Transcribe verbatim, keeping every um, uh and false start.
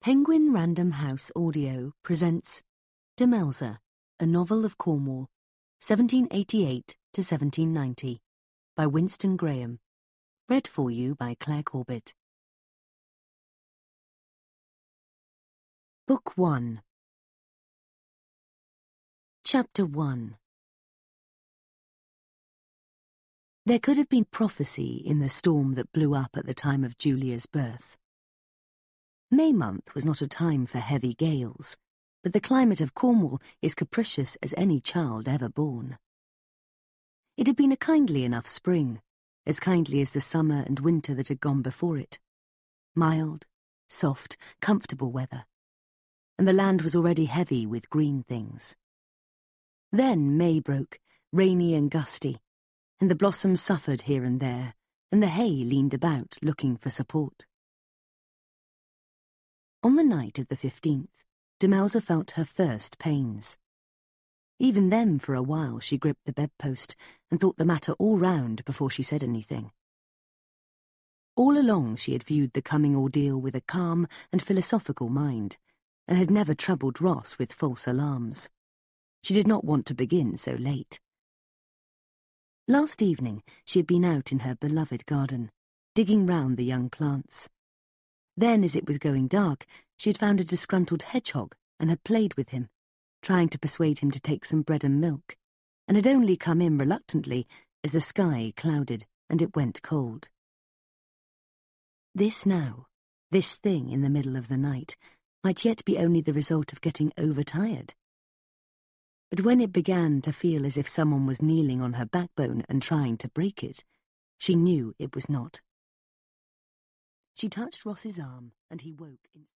Penguin Random House Audio presents Demelza, a novel of Cornwall, seventeen eighty-eight to seventeen ninety, by Winston Graham. Read for you by Claire Corbett. Book one. Chapter one. There could have been prophecy in the storm that blew up at the time of Julia's birth. May month was not a time for heavy gales, but the climate of Cornwall is capricious as any child ever born. It had been a kindly enough spring, as kindly as the summer and winter that had gone before it. Mild, soft, comfortable weather, and the land was already heavy with green things. Then May broke, rainy and gusty, and the blossoms suffered here and there, and the hay leaned about looking for support. On the night of the fifteenth, Demelza felt her first pains. Even then, for a while, she gripped the bedpost and thought the matter all round before she said anything. All along she had viewed the coming ordeal with a calm and philosophical mind, and had never troubled Ross with false alarms. She did not want to begin so late. Last evening she had been out in her beloved garden, digging round the young plants. Then, as it was going dark, she had found a disgruntled hedgehog and had played with him, trying to persuade him to take some bread and milk, and had only come in reluctantly as the sky clouded and it went cold. This now, this thing in the middle of the night, might yet be only the result of getting overtired. But when it began to feel as if someone was kneeling on her backbone and trying to break it, she knew it was not. She touched Ross's arm, and he woke instantly.